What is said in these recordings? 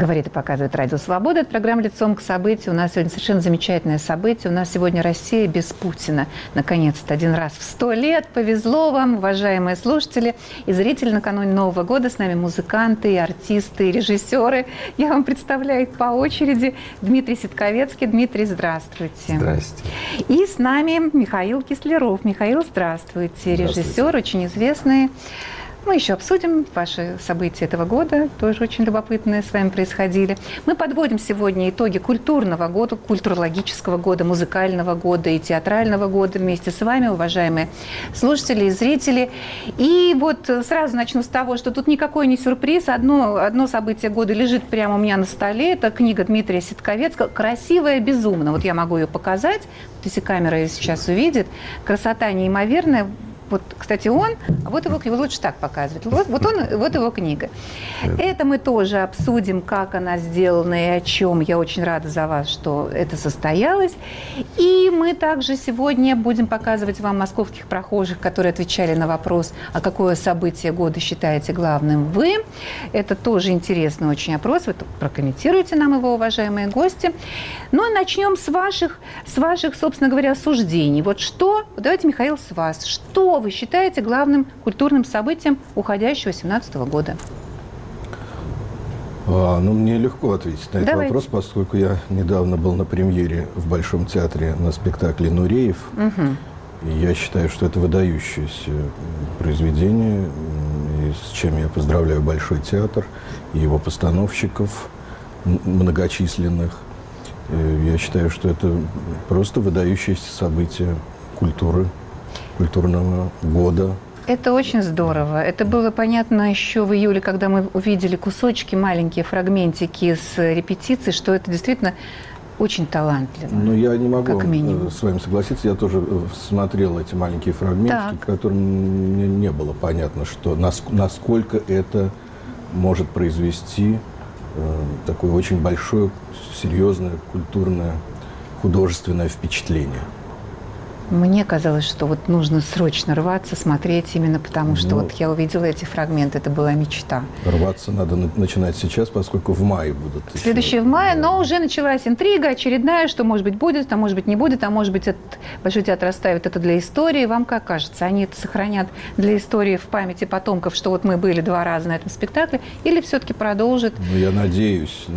Говорит и показывает Радио Свобода. Это программа «Лицом к событию». У нас сегодня совершенно замечательное событие. У нас сегодня Россия без Путина. Наконец-то, один раз в 100 лет. Повезло вам, уважаемые слушатели и зрители. Накануне Нового года с нами музыканты, и артисты, и режиссеры. Я вам представляю их по очереди. Дмитрий Ситковецкий. Дмитрий, здравствуйте. Здрасте. И с нами Михаил Кисляров. Михаил, здравствуйте. Режиссер, очень известный. Мы еще обсудим ваши события этого года, тоже очень любопытные с вами происходили. Мы подводим сегодня итоги культурного года, культурологического года, музыкального года и театрального года вместе с вами, уважаемые слушатели и зрители. И вот сразу начну с того, что тут никакой не сюрприз. Одно событие года лежит прямо у меня на столе. Это книга Дмитрия Ситковецкого «Красивая безумно». Вот я могу ее показать, вот если камера ее сейчас увидит. Красота неимоверная. Вот, кстати, вот его лучше так показывать. Вот его книга. Это мы тоже обсудим, как она сделана и о чем. Я очень рада за вас, что это состоялось. И мы также сегодня будем показывать вам московских прохожих, которые отвечали на вопрос, а какое событие года считаете главным вы. Это тоже интересный очень опрос. Вы прокомментируете нам его, уважаемые гости. Ну, начнем с ваших, собственно говоря, суждений. Вот что, давайте, Михаил, с вас. Что вы считаете главным культурным событием уходящего 2017 года? Мне легко ответить на этот вопрос, поскольку я недавно был на премьере в Большом театре на спектакле «Нуреев». Угу. И я считаю, что это выдающееся произведение, с чем я поздравляю Большой театр и его постановщиков многочисленных. Я считаю, что это просто выдающееся событие культурного года. Это очень здорово. Это было понятно еще в июле, когда мы увидели кусочки, маленькие фрагментики с репетиции, что это действительно очень талантливо. Но я не могу с вами согласиться. Я тоже смотрел эти маленькие фрагментики, которым мне не было понятно, что насколько это может произвести такое очень большое, серьезное, культурное, художественное впечатление. Мне казалось, что вот нужно срочно рваться, смотреть именно потому, что вот я увидела эти фрагменты, это была мечта. Рваться надо начинать сейчас, поскольку в мае будут. Следующее в мае, но уже началась интрига очередная, что, может быть, будет, а может быть, не будет, а может быть, этот Большой театр оставит это для истории. Вам как кажется, они это сохранят для истории в памяти потомков, что вот мы были 2 раза на этом спектакле, или все-таки продолжат? Я надеюсь,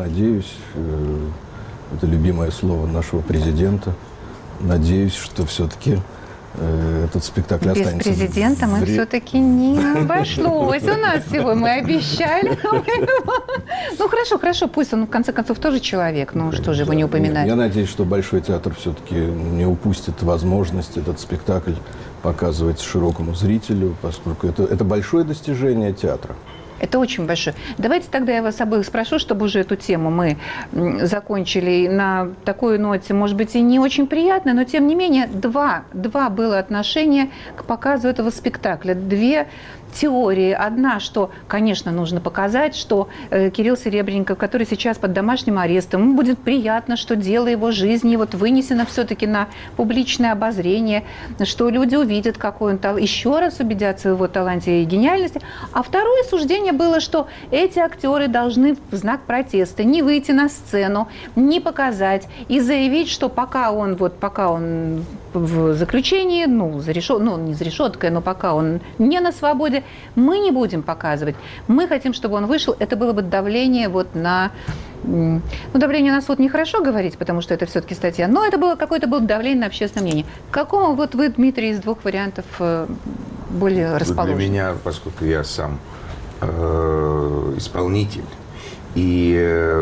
это любимое слово нашего президента. Надеюсь, что все-таки этот спектакль останется. Без президента мы все-таки не обошлось. У нас сегодня мы обещали. Ну, хорошо, пусть он, в конце концов, тоже человек. Ну, что же его не упоминать? Я надеюсь, что Большой театр все-таки не упустит возможность этот спектакль показывать широкому зрителю, поскольку это большое достижение театра. Это очень большое. Давайте тогда я вас обоих спрошу, чтобы уже эту тему мы закончили на такой ноте, может быть, и не очень приятной, но тем не менее, два было отношения к показу этого спектакля. 2 теории. Одна, что, конечно, нужно показать, что Кирилл Серебренников, который сейчас под домашним арестом, ему будет приятно, что дело его жизни вот вынесено все-таки на публичное обозрение, что люди увидят, какой он еще раз убедятся в его таланте и гениальности. А второе суждение было, что эти актеры должны в знак протеста не выйти на сцену, не показать и заявить, что пока он в заключении, не за решеткой, но пока он не на свободе, мы не будем показывать. Мы хотим, чтобы он вышел. Это было бы давление на... давление на суд нехорошо говорить, потому что это все-таки статья, но это было какое-то давление на общественное мнение. К какому вы, Дмитрий, из 2 вариантов более расположены? Для меня, поскольку я сам исполнитель, и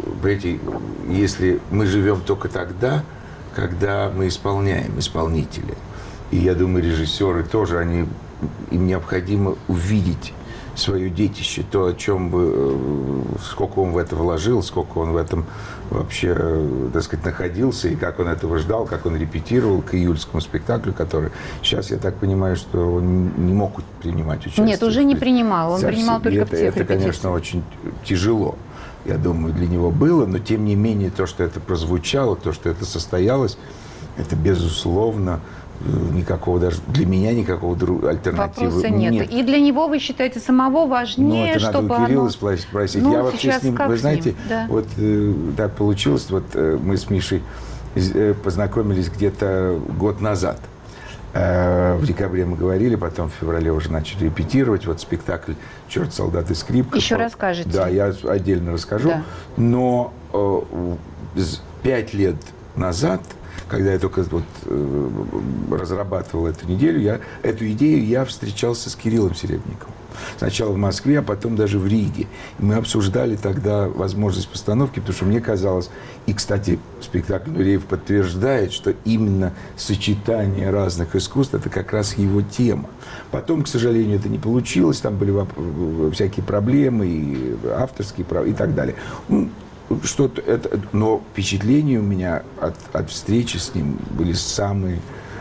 если мы живем только тогда, когда мы исполняем исполнителя. И я думаю, режиссеры тоже, им необходимо увидеть свое детище, то, о чем сколько он в это вложил, сколько он в этом вообще, так сказать, находился, и как он этого ждал, как он репетировал к июльскому спектаклю, который сейчас, я так понимаю, что он не мог принимать участие. Нет, уже не принимал, он принимал только в тех репетициях. Это, конечно, очень тяжело, я думаю, для него было, но тем не менее то, что это прозвучало, то, что это состоялось, это, безусловно, никакого даже для меня никакого альтернативы вопроса нет. И для него вы считаете самого важнее, это чтобы надо у Кирилла оно... спросить. Ну, я вообще с ним, вы знаете, да. вот так получилось, вот мы с Мишей познакомились где-то год назад. В декабре мы говорили, потом в феврале уже начали репетировать. Вот спектакль «Черт, солдат и скрипка». Еще расскажете. Да, я отдельно расскажу. Да. Но 5 лет назад, когда я только вот разрабатывал эту идею я встречался с Кириллом Серебренниковым. Сначала в Москве, а потом даже в Риге. И мы обсуждали тогда возможность постановки, потому что мне казалось, и, кстати, спектакль Нуреев подтверждает, что именно сочетание разных искусств – это как раз его тема. Потом, к сожалению, это не получилось, там были всякие проблемы, и авторские права, и так далее. Что-то это, но впечатления у меня от встречи с ним были самые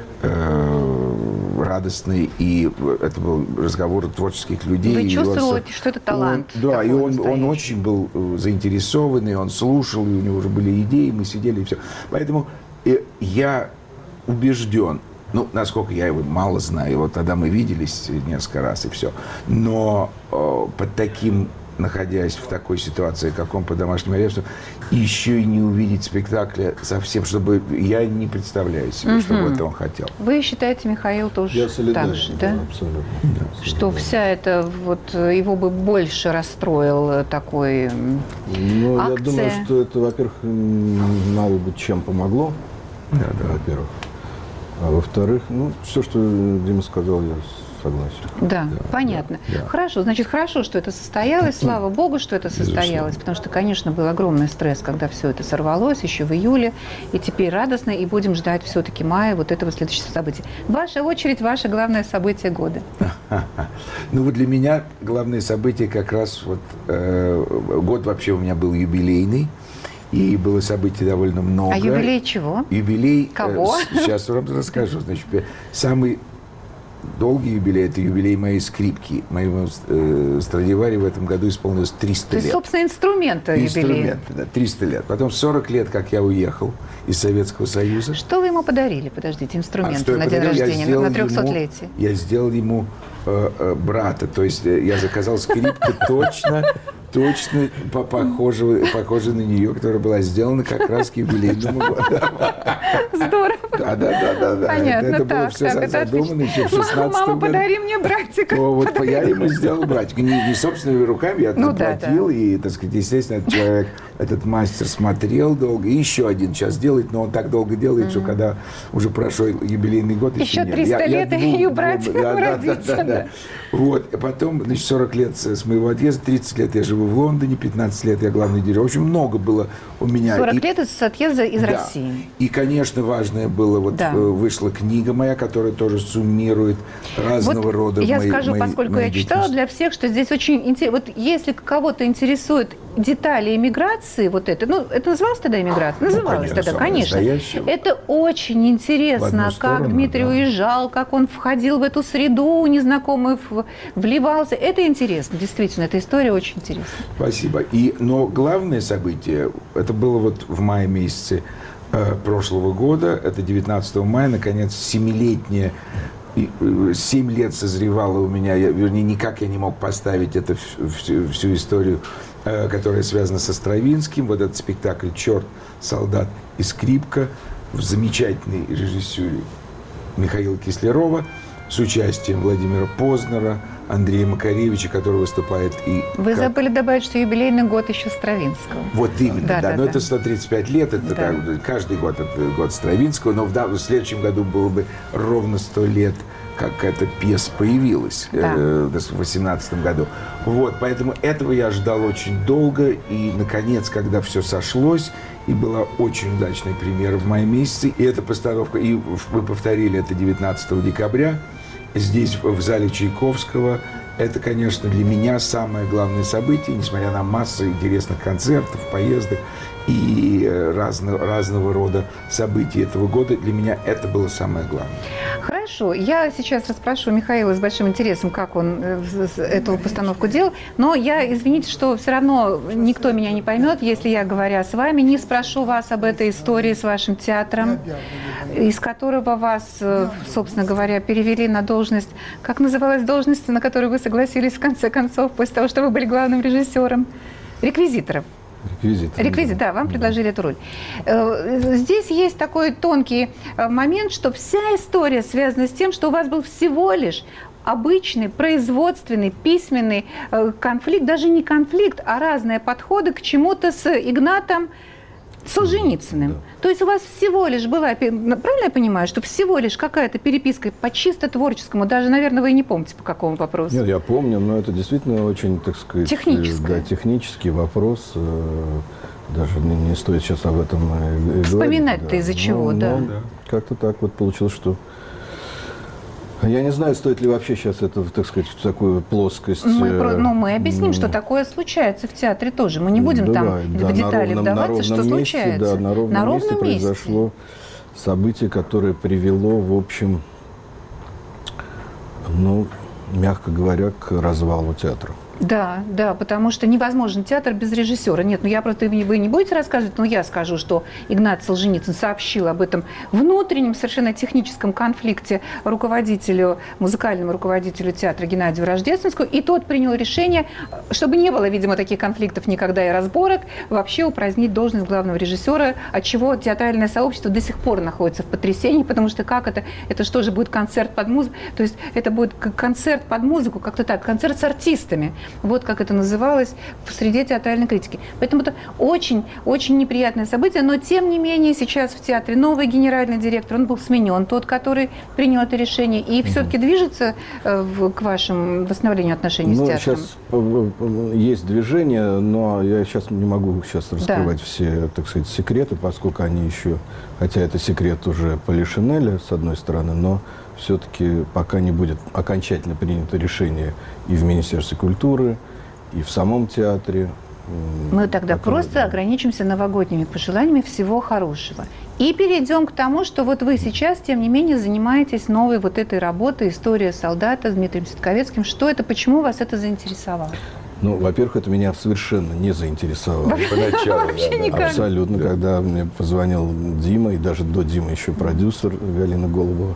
радостные, и это был разговор творческих людей. Вы чувствовали, что это талант? Да, и он очень был заинтересованный, он слушал, и у него уже были идеи, мы сидели и все. Поэтому я убежден, насколько я его мало знаю, вот тогда мы виделись несколько раз и все, но под таким, находясь в такой ситуации, как он по домашнему аресту, еще и не увидеть спектакля совсем, чтобы я не представляю себе, что бы это он хотел. Вы считаете, Михаил, тоже так же, да? Абсолютно. Да, что вся эта вот его бы больше расстроил такой акция? Я думаю, что это, во-первых, мало бы чем помогло, во-первых. А во-вторых, все, что Дима сказал, я согласен. Да, понятно. Да. Хорошо, значит, хорошо, что это состоялось, слава богу, что это состоялось, потому что, конечно, был огромный стресс, когда все это сорвалось еще в июле, и теперь радостно, и будем ждать все-таки мая вот этого следующего события. Ваша очередь, ваше главное событие года. Вот для меня главное событие как раз год вообще у меня был юбилейный. И было событий довольно много. А юбилей чего? Юбилей... Кого? Сейчас вам расскажу. Значит, самый долгий юбилей – это юбилей моей скрипки. Моему Страдивари в этом году исполнилось 300 лет. То есть, собственно, инструмента юбилей. Инструменты, да, 300 лет. Потом 40 лет, как я уехал из Советского Союза. Что вы ему подарили, подождите, инструменты на день рождения, на 300-летие? Я сделал ему брата. То есть я заказал скрипку точно похожа на нее, которая была сделана как раз к юбилейному году. Здорово. Да. Понятно. Это было все задумано еще в 16 году. Мама, подари мне братика. Вот я ему сделал братика. Не собственными руками, я заплатил. И, так сказать, естественно, этот человек, этот мастер смотрел долго. И еще один сейчас делает, но он так долго делает, что когда уже прошел юбилейный год... Еще 300 лет, и у братика родится. Да. Вот. Потом, 40 лет с моего отъезда, 30 лет я живу в Лондоне, 15 лет я главный дирижер. В общем, много было у меня. 40 лет с отъезда из России. И, конечно, важное было, вышла книга моя, которая тоже суммирует разного рода я скажу, поскольку я читала для всех, что здесь очень интересно. Вот если кого-то интересует детали эмиграции, это называлось тогда эмиграция? Называлось тогда, конечно. Это очень интересно, как Дмитрий уезжал, как он входил в эту среду незнакомых, вливался. Это интересно, действительно, эта история очень интересна. Спасибо. Но главное событие, это было в мае месяце прошлого года, это 19 мая, наконец, 7 лет созревало у меня, вернее, никак я не мог поставить всю историю, которая связана со Стравинским, вот этот спектакль «Черт, солдат и скрипка» в замечательной режиссуре Михаила Кислярова с участием Владимира Познера, Андрея Макаревича, который выступает и... Вы забыли добавить, что юбилейный год еще Стравинского. Вот именно, да. Но это 135 лет, это каждый год это год Стравинского, но в следующем году было бы ровно 100 лет, как эта пьеса появилась в 2018 году. Поэтому этого я ждал очень долго, и, наконец, когда все сошлось, и была очень удачная премьера в мае месяце, и эта постановка, и мы повторили это 19 декабря, здесь, в зале Чайковского. Это, конечно, для меня самое главное событие, несмотря на массу интересных концертов, поездок и разного рода событий этого года. Для меня это было самое главное. Хорошо. Я сейчас расспрошу Михаила с большим интересом, как он эту постановку делал. Но я, извините, что все равно никто меня не поймет, если я, говоря с вами, не спрошу вас об этой истории с вашим театром. из которого вас, собственно говоря, перевели на должность, как называлась должность, на которую вы согласились в конце концов, после того, что вы были главным режиссером? Реквизитором. Реквизит, да, вам предложили эту роль. Здесь есть такой тонкий момент, что вся история связана с тем, что у вас был всего лишь обычный, производственный, письменный конфликт, даже не конфликт, а разные подходы к чему-то с Игнатом Солженицыным. Да. То есть у вас всего лишь была, правильно я понимаю, что всего лишь какая-то переписка по чисто творческому, даже, наверное, вы и не помните, по какому вопросу? Нет, я помню, но это действительно очень, так сказать, технический вопрос. Даже не стоит сейчас об этом говорить. Вспоминать-то из-за чего, да. Как-то так вот получилось, что... Я не знаю, стоит ли вообще сейчас это, так сказать, в такую плоскость... Мы объясним, что такое случается в театре тоже. Мы не будем в детали вдаваться, что случается. Да, на ровном месте произошло событие, которое привело, в общем, мягко говоря, к развалу театра. Да, потому что невозможен театр без режиссера. Нет, вы не будете рассказывать, но я скажу, что Игнат Солженицын сообщил об этом внутреннем, совершенно техническом конфликте музыкальному руководителю театра Геннадию Рождественскому, и тот принял решение, чтобы не было, видимо, таких конфликтов никогда и разборок, вообще упразднить должность главного режиссера, от чего театральное сообщество до сих пор находится в потрясении, потому что это что же будет концерт под музыку, то есть это будет концерт под музыку, как-то так, концерт с артистами. Вот как это называлось в среде театральной критики. Поэтому это очень неприятное событие, но тем не менее сейчас в театре новый генеральный директор, он был сменен, тот, который принял это решение, и все-таки движется к вашему восстановлению отношений с театром? Сейчас есть движение, но я сейчас не могу раскрывать все, так сказать, секреты, поскольку они еще, хотя это секрет уже Полишинеля, с одной стороны, но все-таки пока не будет окончательно принято решение и в Министерстве культуры, и в самом театре. Мы тогда просто ограничимся новогодними пожеланиями всего хорошего. И перейдем к тому, что вот вы сейчас, тем не менее, занимаетесь новой вот этой работой «История солдата» с Дмитрием Ситковецким. Что это, почему вас это заинтересовало? Во-первых, это меня совершенно не заинтересовало. Поначалу, вообще никак. Абсолютно. Когда мне позвонил Дима, и даже до Димы еще продюсер Галина Голубова,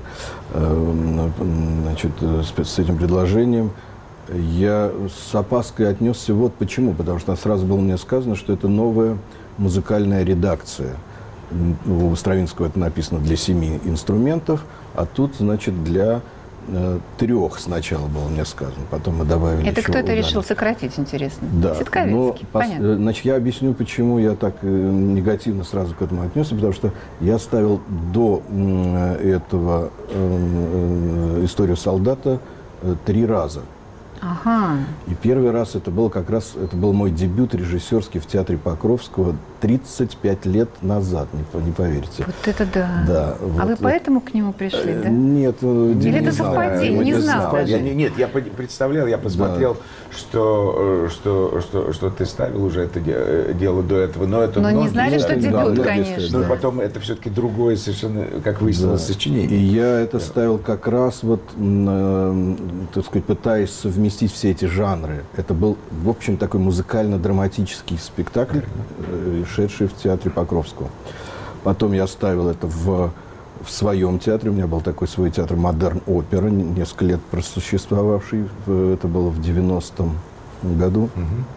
с этим предложением, я с опаской отнесся вот почему. Потому что сразу было мне сказано, что это новая музыкальная редакция. У Стравинского это написано для 7 инструментов, а тут, значит, для 3 сначала было мне сказано, потом мы добавили это еще кто-то решил сократить, интересно? Да. Ситковецкий, понятно. Значит, я объясню, почему я так негативно сразу к этому отнесся, потому что я ставил до этого «Историю солдата» 3 раза. Ага. И первый раз это был мой дебют режиссерский в театре Покровского 35 лет назад, не поверите. Вот это да. Да. А вы поэтому к нему пришли, да? Нет, или это совпадение, не знал даже. Нет, я представлял, я посмотрел, что ты ставил уже это дело до этого, но не знали, что дебют, конечно. Но потом это все-таки другое совершенно, как выяснилось, сочинение. И я это ставил как раз так сказать, пытаясь совместить все эти жанры. Это был, в общем, такой музыкально-драматический спектакль, шедший в театре Покровского. Потом я ставил это в своем театре. У меня был такой свой театр «Модерн-опера», несколько лет просуществовавший. Это было в 90-м году.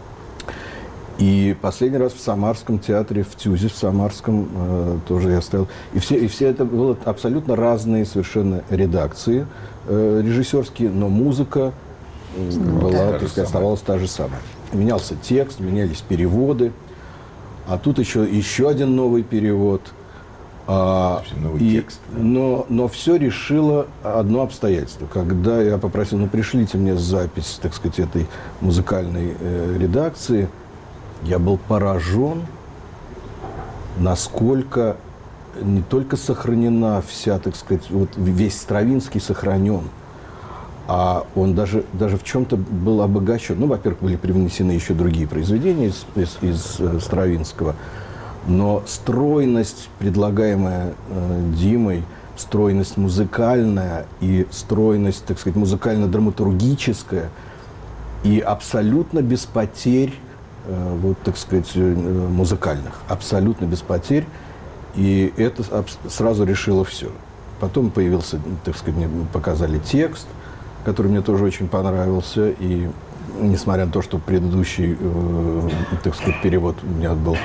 И последний раз в Самарском театре, в ТЮЗе, в Самарском, тоже я ставил. И все это было абсолютно разные совершенно редакции режиссерские, но музыка была, так сказать, оставалась та же самая. Менялся текст, менялись переводы. А тут еще один новый перевод. Новый текст. Но все решило одно обстоятельство. Когда я попросил, пришлите мне запись, так сказать, этой музыкальной редакции, я был поражен, насколько не только сохранена вся, так сказать, весь Стравинский сохранен, а он даже в чем-то был обогащен. Во-первых, были привнесены еще другие произведения из Стравинского, но стройность, предлагаемая Димой, стройность музыкальная и стройность, так сказать, музыкально-драматургическая, и абсолютно без потерь, так сказать, музыкальных, абсолютно без потерь. И это сразу решило все. Потом появился, так сказать, мне показали текст, который мне тоже очень понравился. И несмотря на то, что предыдущий, так сказать, перевод у меня был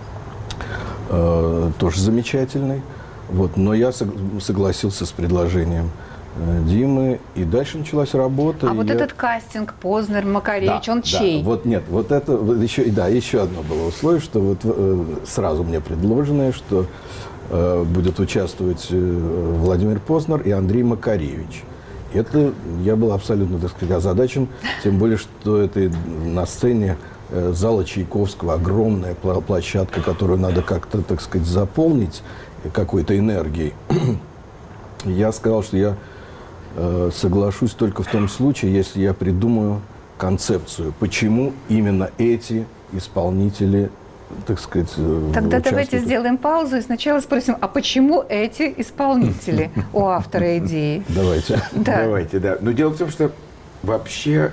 тоже замечательный, вот, но я согласился с предложением Димы, и дальше началась работа. А вот этот кастинг Познер, Макаревич, он чей? Да, вот нет, вот это вот еще одно было условие, что вот сразу мне предложенное, что будет участвовать Владимир Познер и Андрей Макаревич. Это я был абсолютно, так сказать, озадачен, тем более, что это на сцене зала Чайковского, огромная площадка, которую надо как-то, так сказать, заполнить какой-то энергией. Я сказал, что я соглашусь только в том случае, если я придумаю концепцию, почему именно эти исполнители, так сказать, Тогда давайте сделаем паузу и сначала спросим, а почему эти исполнители у автора идеи? Давайте. Да. Давайте, да. Но дело в том, что вообще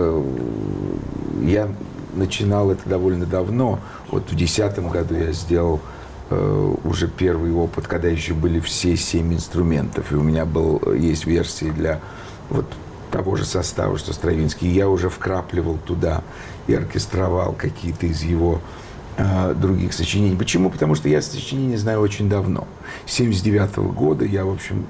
я начинал это довольно давно. Вот в 2010 году я сделал уже первый опыт, когда еще были все 7 инструментов. И у меня есть версии для вот того же состава, что Стравинский. И я уже вкрапливал туда и оркестровал какие-то из его других сочинений. Почему? Потому что я сочинение знаю очень давно. С 1979 года я, в общем,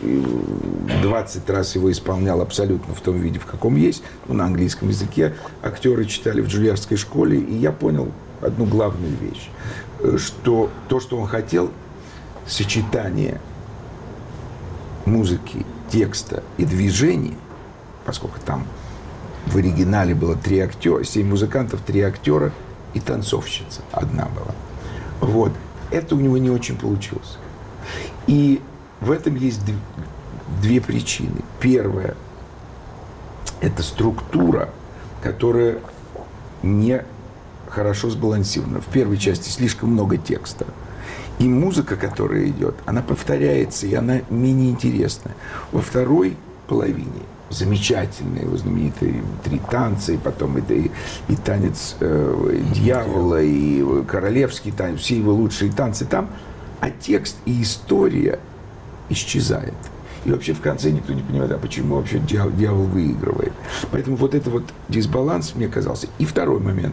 20 раз его исполнял абсолютно в том виде, в каком есть, на английском языке. Актеры читали в Джульярдской школе, и я понял одну главную вещь, что то, что он хотел, сочетание музыки, текста и движения, поскольку там в оригинале было 3 актера, 7 музыкантов, 3 актера и танцовщица одна была. Вот. Это у него не очень получилось. И в этом есть 2 причины. Первая – это структура, которая не хорошо сбалансирована. В первой части слишком много текста. И музыка, которая идет, она повторяется, и она менее интересная. Во второй половине замечательные, его знаменитые 3 танца, и потом это и танец дьявола, и королевский танец, все его лучшие танцы там, а текст и история исчезает. И вообще в конце никто не понимает, а почему вообще дьявол выигрывает. Поэтому вот это вот дисбаланс мне казался. И второй момент.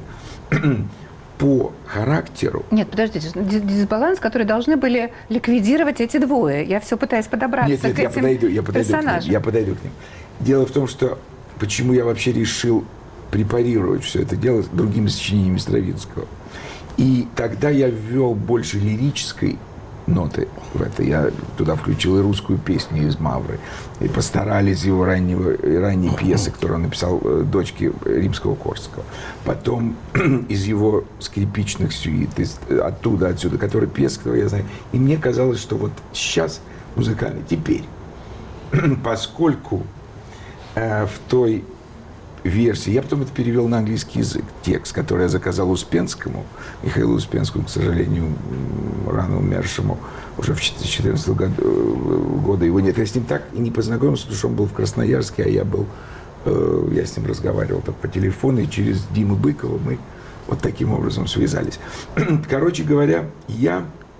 По характеру... Нет, подождите, дисбаланс, который должны были ликвидировать эти двое. Я все пытаюсь подобраться к этим персонажам. Я подойду к ним. Дело в том, что почему я вообще решил препарировать все это дело с другими сочинениями Стравинского. И тогда я ввел больше лирической ноты в это. Я туда включил и русскую песню из «Мавры», и постарались его ранней пьесы, которую он написал дочке Римского-Корсакова. Потом из его скрипичных сюит, отсюда, которые пьесы, которые я знаю. И мне казалось, что вот сейчас музыкально, теперь, поскольку в той версии, я потом это перевел на английский язык, текст, который я заказал Успенскому, Михаилу Успенскому, к сожалению, рано умершему, уже в 2014 года его нет. Я с ним так и не познакомился, потому что он был в Красноярске, а я с ним разговаривал так по телефону, и через Диму Быкова мы вот таким образом связались. Короче говоря, я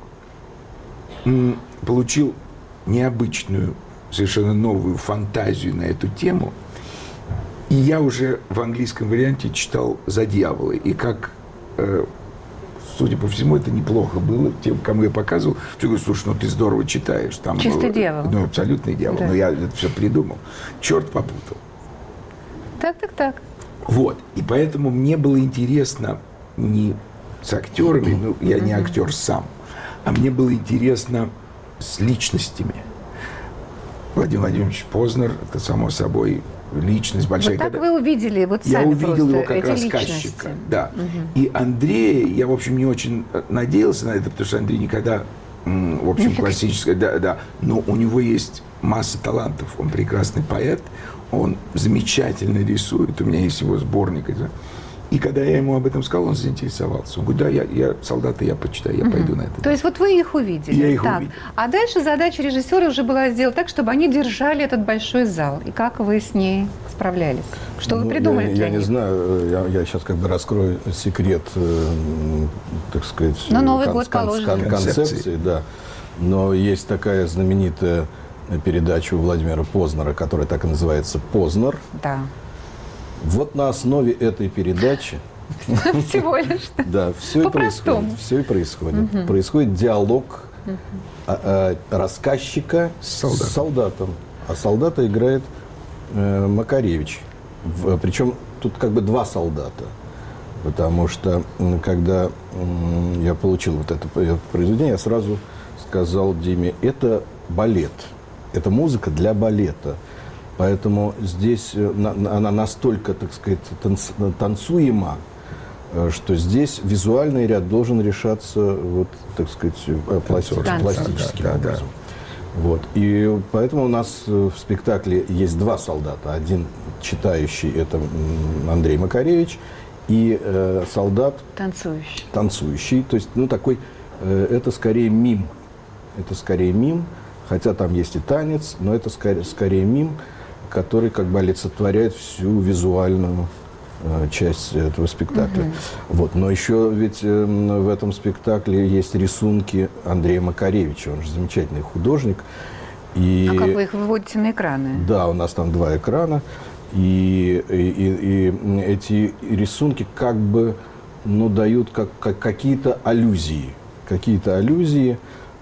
получил необычную, совершенно новую фантазию на эту тему. И я уже в английском варианте читал «За дьявола». И как, судя по всему, это неплохо было тем, кому я показывал. Все говорю, слушай, ну ты здорово читаешь. Там, чистый дьявол. Ну, абсолютный дьявол. Да. Но я это все придумал. Черт попутал. Так. Вот. И поэтому мне было интересно не с актерами, ну, я не актер сам, а мне было интересно с личностями. Владимир Владимирович Познер, это, само собой, личность большая. Вот так вы увидели, вот сами я увидел его как эти рассказчика. Да. И Андрея, я, в общем, не очень надеялся на это, потому что Андрей никогда, в общем, классический, да, но у него есть масса талантов. Он прекрасный поэт, он замечательно рисует, у меня есть его сборник. И когда я ему об этом сказал, он заинтересовался. Он говорит, да, я солдаты, я почитаю, я пойду на это. То есть вот вы их увидели. Я их увидел. А дальше задача режиссера уже была сделать так, чтобы они держали этот большой зал. И как вы с ней справлялись? Что вы придумали для Я не них? знаю, я сейчас как бы раскрою секрет, так сказать, Но Новый год положен. концепции, да. Но есть такая знаменитая передача у Владимира Познера, которая так и называется «Познер». Да. Вот на основе этой передачи Всего лишь. да, все и происходит. Все и происходит. Происходит диалог рассказчика с солдатом. А солдата играет Макаревич. Причем тут как бы два солдата. Потому что, когда я получил вот это произведение, я сразу сказал Диме, это балет. Это музыка для балета. Поэтому здесь она настолько, так сказать, танцуема, что здесь визуальный ряд должен решаться, вот, так сказать, пластическим образом. Вот. И поэтому у нас в спектакле есть два солдата. Один читающий, это Андрей Макаревич, и солдат танцующий. То есть, ну, такой, это скорее мим. Это скорее мим, хотя там есть и танец, но это скорее мим, который как бы олицетворяет всю визуальную часть этого спектакля. Вот. Но еще ведь в этом спектакле есть рисунки Андрея Макаревича, он же замечательный художник. И, а как вы их выводите на экраны? Да, у нас там два экрана. И эти рисунки как бы, ну, дают какие-то аллюзии. Какие-то аллюзии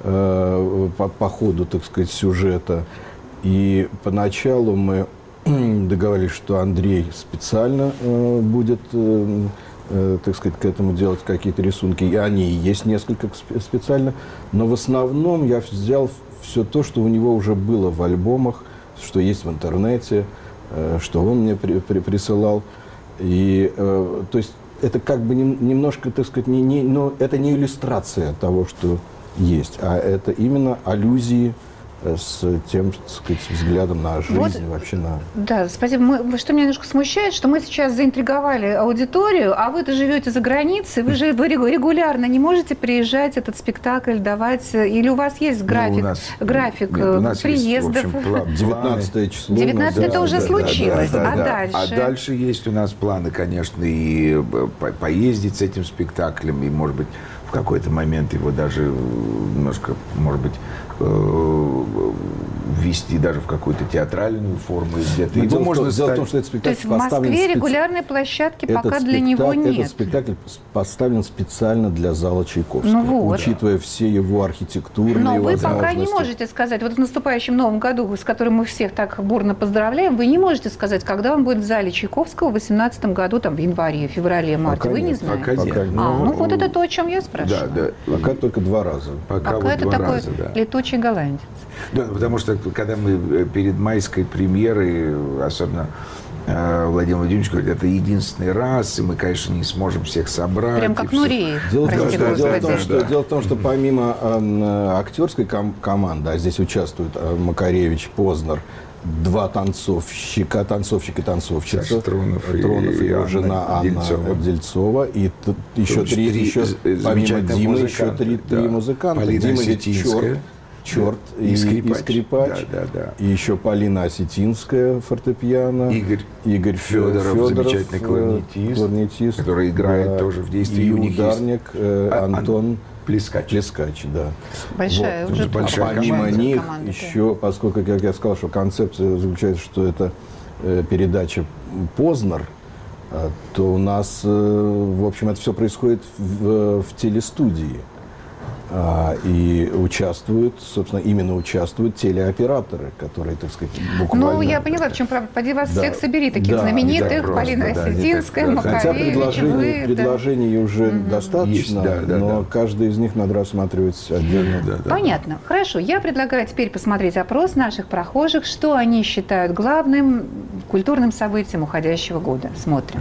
по ходу, так сказать, сюжета. И поначалу мы договорились, что Андрей специально будет, так сказать, к этому делать какие-то рисунки. И они и есть несколько специально. Но в основном я взял все то, что у него уже было в альбомах, что есть в интернете, что он мне присылал. И, то есть это как бы немножко, так сказать, но это не иллюстрация того, что есть, а это именно аллюзии с тем, так сказать, взглядом на жизнь, вот, вообще на... Да, спасибо. Что меня немножко смущает, что мы сейчас заинтриговали аудиторию, а вы-то живете за границей, вы же регулярно не можете приезжать этот спектакль давать, или у вас есть график приездов? 19 число. 19 это уже случилось, а дальше? А дальше есть у нас планы, конечно, и поездить с этим спектаклем, и, может быть, в какой-то момент его даже немножко, может быть, ввести даже в какую-то театральную форму где-то. Дело в том, что этот спектакль то есть в Москве регулярной площадки пока для него нет. Этот спектакль поставлен специально для зала Чайковского, ну вот, учитывая все его архитектурные возможности. Но вы пока не можете сказать, вот в наступающем Новом году, с которым мы всех так бурно поздравляем, вы не можете сказать, когда он будет в зале Чайковского в 2018 году, там, в январе, феврале, марте. Пока вы не знаете? Пока нет. Ну вот это то, о чем я спрашиваю. Да. Пока только 2 раза. Пока вот это такой летучий голландец. Да, потому что когда мы перед майской премьерой, особенно Владимир Владимирович говорит, это единственный раз, и мы, конечно, не сможем всех собрать. Прям как Нуреев. Дело в том, что помимо актерской команды, а здесь участвуют Макаревич, Познер, 2 танцовщик и танцовщица, Тронов и его жена Анна Дельцова, и еще помимо Димы, еще 3 музыканта. Полина Дима ведь черт и скрипач. И еще Полина Осетинская, фортепиано. Игорь Федоров, замечательный кларнетист, который играет тоже в действии. И ударник Антон Плескач, да. Большая помимо них еще, поскольку, как я сказал, что концепция заключается, что это передача Познер, то у нас, в общем, это все происходит в телестудии. И участвуют телеоператоры, которые, так сказать, буквально... Ну, я поняла, в чем проблема. Поди вас всех собери, таких знаменитых, Полина Осетинская, Макаревич. Хотя предложений уже достаточно, но каждый из них надо рассматривать отдельно. Понятно. Хорошо. Я предлагаю теперь посмотреть опрос наших прохожих, что они считают главным культурным событием уходящего года. Смотрим.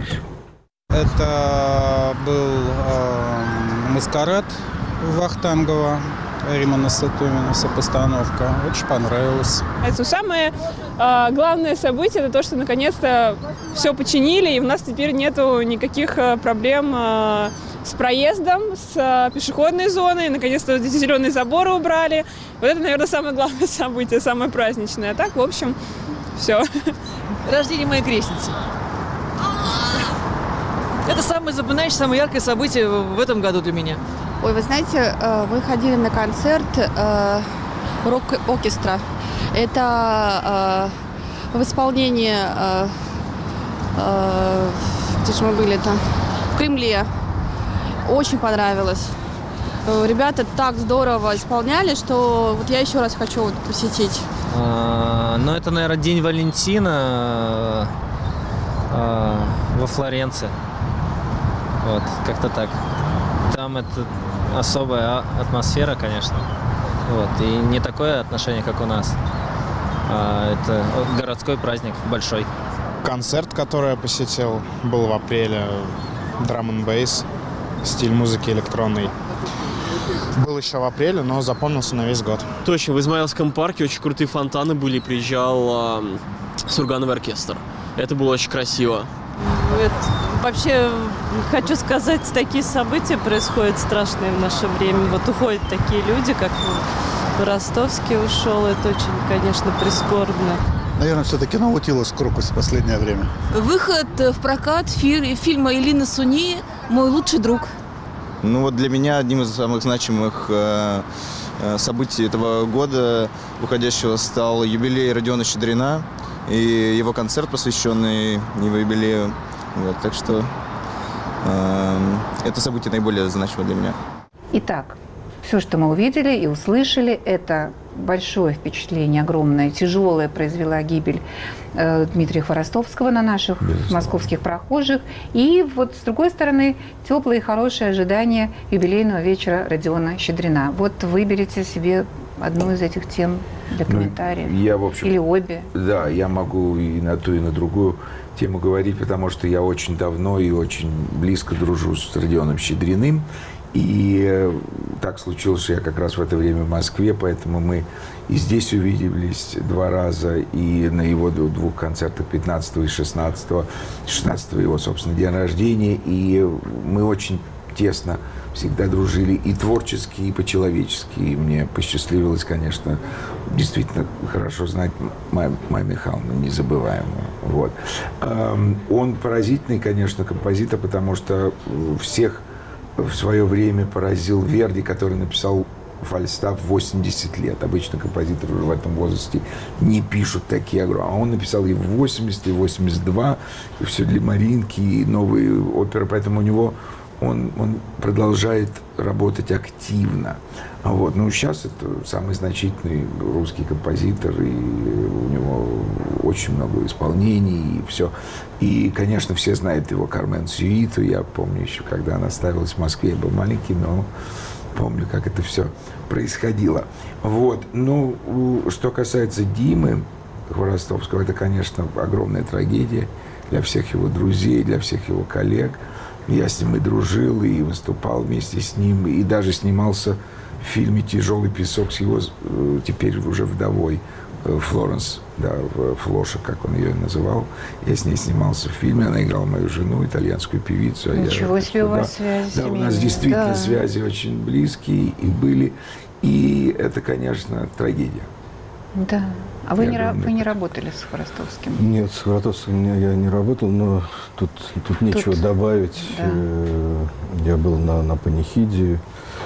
Это был маскарад Вахтангова. Римана Сатуминуса постановка. Очень понравилось. Это самое главное событие, это то, что наконец-то все починили, и у нас теперь нету никаких проблем с проездом, с пешеходной зоной. Наконец-то эти зеленые заборы убрали. Вот это, наверное, самое главное событие, самое праздничное. А так, в общем, все. Рождение моей крестницы. Это самое запоминающее, самое яркое событие в этом году для меня. Ой, вы знаете, мы ходили на концерт рок-оркестра. Это в исполнении, где же мы были-то? В Кремле. Очень понравилось. Ребята так здорово исполняли, что вот я еще раз хочу вот посетить. Ну, это, наверное, День Валентина во Флоренции. Вот, как-то так. Там это особая атмосфера, конечно. Вот, и не такое отношение, как у нас. Это городской праздник большой. Концерт, который я посетил, был в апреле. Drum and Bass, стиль музыки электронный. Был еще в апреле, но запомнился на весь год. Точно, в Измаилском парке очень крутые фонтаны были, приезжал Сургановый оркестр. Это было очень красиво. Вообще, хочу сказать, такие события происходят страшные в наше время. Вот уходят такие люди, как Ростовский ушел. Это очень, конечно, прискорбно. Наверное, все-таки Наутилус Крокус в последнее время. Выход в прокат фильма Элины Суни «Мой лучший друг». Ну вот для меня одним из самых значимых событий этого года уходящего стал юбилей Родиона Щедрина и его концерт, посвященный его юбилею. Вот, так что это событие наиболее значимое для меня. Итак, все, что мы увидели и услышали, это большое впечатление, огромное, тяжелое произвела гибель Дмитрия Хворостовского на наших московских прохожих. И вот с другой стороны, теплые и хорошие ожидания юбилейного вечера Родиона Щедрина. Вот выберите себе одну из этих тем для комментариев. Я, в общем, или обе. Да, я могу и на ту, и на другую тему говорить, потому что я очень давно и очень близко дружу с Родионом Щедриным. И так случилось, что я как раз в это время в Москве, поэтому мы и здесь увиделись 2 раза, и на его 2 концертах, 15 и 16. 16 его, собственно, день рождения. И мы очень тесно всегда дружили и творчески, и по-человечески. И мне посчастливилось, конечно, действительно хорошо знать Майю Михайловну, незабываемую. Вот. Он поразительный, конечно, композитор, потому что всех в свое время поразил Верди, который написал Фальстаф в 80 лет. Обычно композиторы уже в этом возрасте не пишут такие огромные. А он написал и в 80, и в 82, и все для Маринки, и новые оперы. Поэтому у него он продолжает работать активно. Вот. Ну, сейчас это самый значительный русский композитор, и у него очень много исполнений, и все. И, конечно, все знают его Кармен Сюиту. Я помню еще, когда она ставилась в Москве, я был маленький, но помню, как это все происходило. Вот. Ну, что касается Димы Хворостовского, это, конечно, огромная трагедия для всех его друзей, для всех его коллег. Я с ним и дружил, и выступал вместе с ним, и даже снимался в фильме «Тяжелый песок» с его теперь уже вдовой Флоренс, да, Флоша, как он ее называл. Я с ней снимался в фильме, она играла мою жену, итальянскую певицу. Ничего себе у вас связи. Да, у нас действительно связи очень близкие и были. И это, конечно, трагедия. Да. А вы не работали с Хворостовским? Нет, с Хворостовским я не работал, но тут нечего добавить. Да. Я был на панихиде,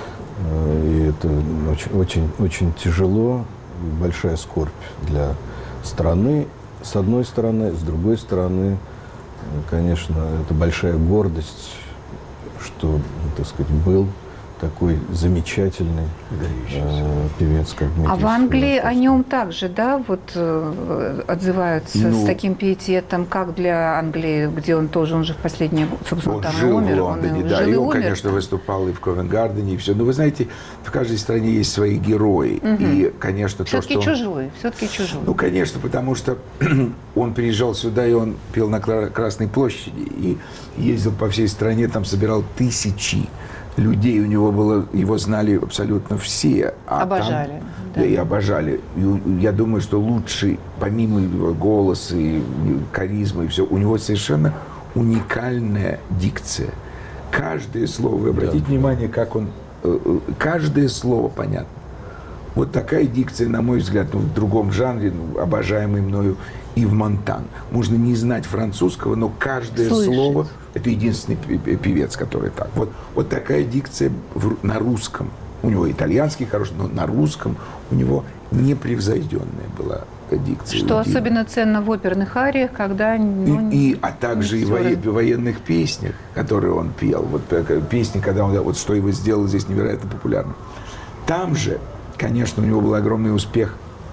и это очень тяжело, большая скорбь для страны, с одной стороны. С другой стороны, конечно, это большая гордость, что, так сказать, был такой замечательный певец, как Дмитрий. А в Англии о нем также, да, вот отзываются с таким пиететом, как для Англии, где он же в последние годы, собственно, он там жил умер. в Лондоне, да, и он, конечно, выступал и в Ковент-Гардене, и все. Но вы знаете, в каждой стране есть свои герои. И, конечно, все-таки то, что все-таки чужой. Ну, конечно, потому что он приезжал сюда, и он пел на Красной площади, и ездил по всей стране, там собирал тысячи людей у него было, его знали абсолютно все. Обожали. Там, да, и обожали. И я думаю, что лучший, помимо его голоса и харизмы и все, у него совершенно уникальная дикция. Каждое слово, вы обратите внимание, как он, каждое слово понятно. Вот такая дикция, на мой взгляд, в другом жанре, обожаемый мною Ив Монтан. Можно не знать французского, но каждое слово, это единственный певец, который так. Вот такая дикция на русском. У него итальянский хороший, но на русском у него непревзойденная была дикция. Что особенно ценно в оперных ариях, когда... А также и в военных песнях, которые он пел. Вот песни, когда он... Вот «Что его сделал» здесь невероятно популярно. Там же, конечно, у него был огромный успех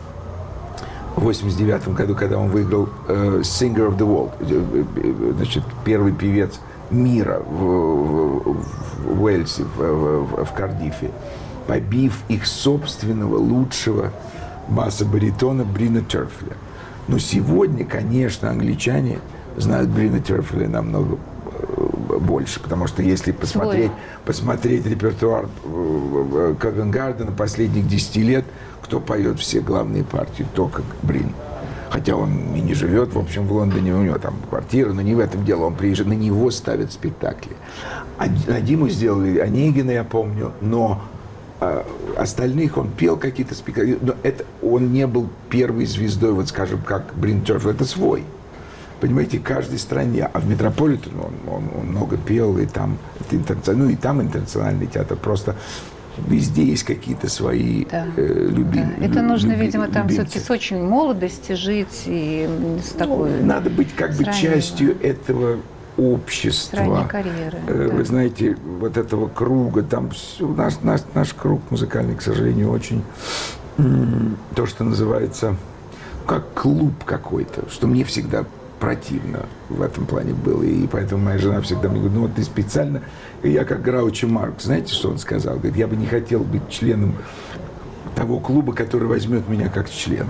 в 1989 году, когда он выиграл Singer of the World, значит, первый певец мира в Уэльсе, в Кардифе, побив их собственного лучшего баса-баритона Брина Терфеля. Но сегодня, конечно, англичане знают Брина Терфеля намного больше, потому что если посмотреть репертуар Ковенгардена последних 10 лет, кто поет все главные партии, только Брин. Хотя он и не живет, в общем, в Лондоне, у него там квартира, но не в этом дело, он приезжает, на него ставят спектакли. На Диму сделали Онегина, я помню, но остальных он пел какие-то спектакли, но это он не был первой звездой, вот скажем, как Брин Терфель, это свой. Понимаете, каждой стране. А в Метрополитен он много пел, и там, и там интернациональный театр. Просто везде есть какие-то свои любимые. Да. Это нужно, видимо, там все-таки с очень молодости жить и с такой... Надо быть как бы частью этого общества. Карьеры. Вы знаете, вот этого круга, там наш круг музыкальный, к сожалению, очень то, что называется, как клуб какой-то, что мне всегда противно в этом плане было. И поэтому моя жена всегда мне говорит, ну вот ты специально... И я как Граучи Маркс, знаете, что он сказал? Говорит, я бы не хотел быть членом того клуба, который возьмет меня как члена.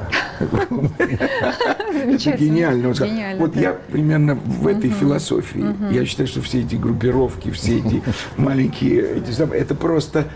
Это гениально. Вот я примерно в этой философии. Я считаю, что все эти группировки, все эти маленькие... Это просто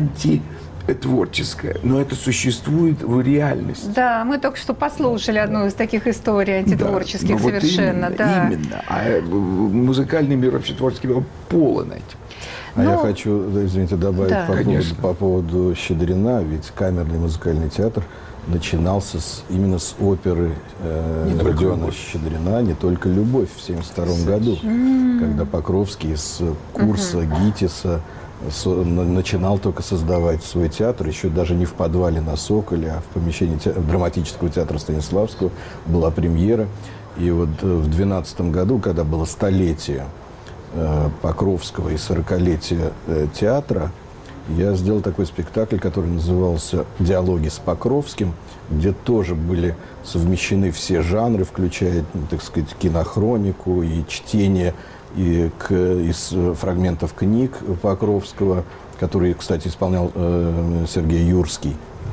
творческое, но это существует в реальности. Да, мы только что послушали одну из таких историй антитворческих, да, совершенно. Вот именно. А музыкальный мир, вообще творческий мир, полон этим. А я хочу, извините, добавить по поводу Щедрина, ведь камерный музыкальный театр начинался именно с оперы Родиона Щедрина «Не только любовь» в 1972 году, когда Покровский с курса ГИТИСа начинал только создавать свой театр, еще даже не в подвале на Соколе, а в помещении драматического театра Станиславского была премьера. И вот в 2012 году, когда было столетие Покровского и 40-летие театра, я сделал такой спектакль, который назывался «Диалоги с Покровским», где тоже были совмещены все жанры, включая, так сказать, кинохронику и чтение из фрагментов книг Покровского, которые, кстати, исполнял Сергей Юрский.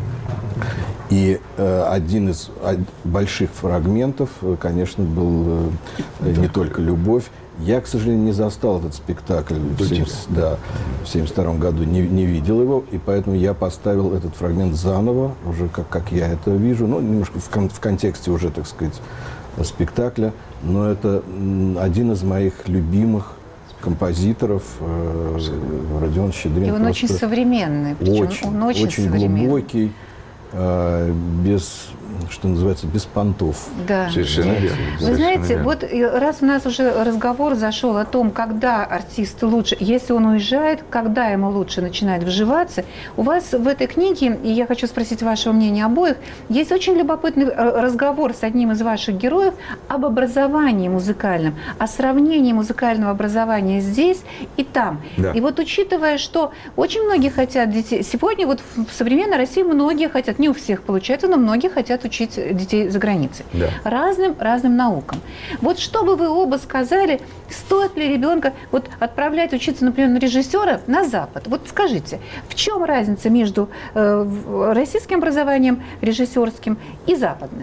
И один из больших фрагментов, конечно, был «Не только любовь». Я, к сожалению, не застал этот спектакль в 1972 году, не видел его, и поэтому я поставил этот фрагмент заново, уже как я это вижу, ну, немножко в контексте уже, так сказать, спектакля. Но это один из моих любимых композиторов Родион Щедрин. И он очень современный, причем он очень современный. Глубокий, без, что называется, без понтов. Да. Совершенно верно. Вы знаете, вот раз у нас уже разговор зашел о том, когда артист лучше, если он уезжает, когда ему лучше начинает вживаться, у вас в этой книге, и я хочу спросить вашего мнения обоих, есть очень любопытный разговор с одним из ваших героев об образовании музыкальном, о сравнении музыкального образования здесь и там. Да. И вот учитывая, что очень многие хотят детей, сегодня вот в современной России многие хотят, не у всех получается, но многие хотят учить детей за границей. Да. Разным наукам. Вот что бы вы оба сказали, стоит ли ребенка вот отправлять учиться, например, на режиссера на Запад? Вот скажите, в чем разница между российским образованием режиссерским и западным?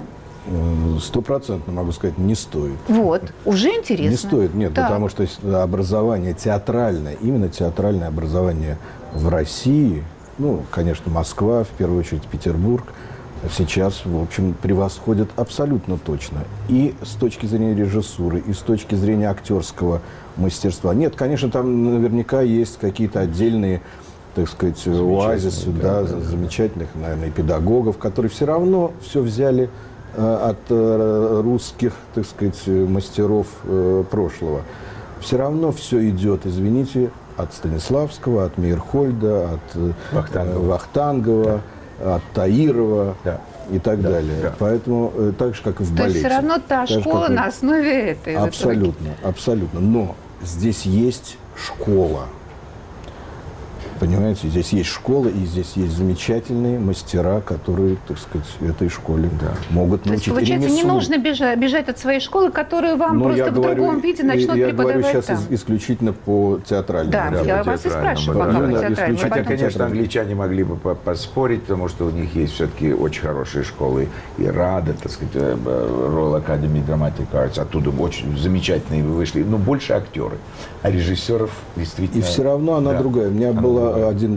100% могу сказать, не стоит. Вот, уже интересно. Не стоит, нет, так. потому что образование театральное, именно театральное образование в России, ну, конечно, Москва, в первую очередь Петербург, сейчас, в общем, превосходят абсолютно точно. И с точки зрения режиссуры, и с точки зрения актерского мастерства. Нет, конечно, там наверняка есть какие-то отдельные, так сказать, оазисы, да, замечательных, наверное, педагогов, которые все равно все взяли от русских, так сказать, мастеров прошлого. Все равно все идет, извините, от Станиславского, от Мейерхольда, от Вахтангова, от Таирова и так далее. Да. Поэтому так же, как и в балете. То есть все равно та школа на основе этой. Абсолютно, абсолютно. Но здесь есть школа. Понимаете, здесь есть школа, и здесь есть замечательные мастера, которые, так сказать, этой школе могут научить. То есть, получается, ремеслу. Не нужно бежать от своей школы, которую вам просто в другом виде начнут преподавать там. Я говорю сейчас исключительно по театральному. Да, я вас и спрашиваю пока по театральному. Хотя, конечно, англичане могли бы поспорить, потому что у них есть все-таки очень хорошие школы. И РАДА, так сказать, Royal Academy Dramatic Arts, оттуда очень замечательные вышли. Но больше актеры. А режиссеров действительно... И все равно она другая. У меня была один